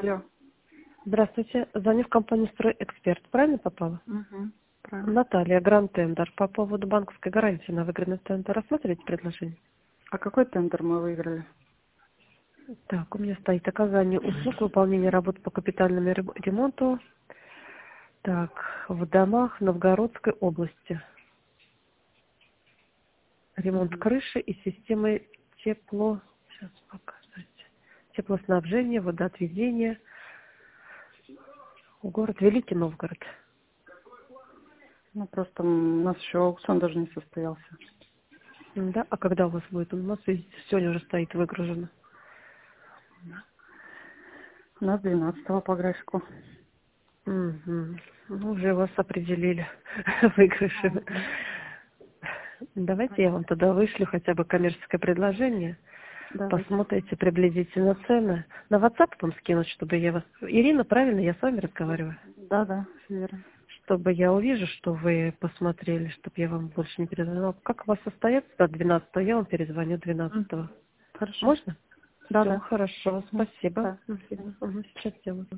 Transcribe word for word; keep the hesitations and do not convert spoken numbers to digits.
Алло. Здравствуйте. Звоню в компанию «Стройэксперт». Правильно попала? Угу. Правильно. Наталья, Гранд Тендер. По поводу банковской гарантии на выигранный тендер. Рассмотрите предложение? А какой тендер мы выиграли? Так, у меня стоит оказание услуг, выполнение работ по капитальному ре- ремонту. Так, в домах Новгородской области. Ремонт Угу. крыши и системы тепло... Сейчас показать. Теплоснабжения, водоотведения. Город Великий Новгород. Ну, просто м, у нас еще аукцион даже не состоялся. М, Да? А когда у вас будет? У нас, видите, сегодня уже стоит выгружено. У нас двенадцатого по графику. Мгм. Ну, уже вас определили выигрышем. Угу. Давайте я Понятно. вам тогда вышлю хотя бы коммерческое предложение. Давайте. Посмотрите приблизительно цены. На WhatsApp вам скинуть, чтобы я вас... Ирина, правильно, я с вами разговариваю? Да, да, все верно. Чтобы я увижу, что вы посмотрели, чтобы я вам больше не перезвонила. Как у вас состоится до двенадцатого? Я вам перезвоню Угу. двенадцатого. Хорошо. Можно? Да, Все, да. хорошо, М, спасибо. Да. До Мгм. свидания. Мгм, сейчас сделаю.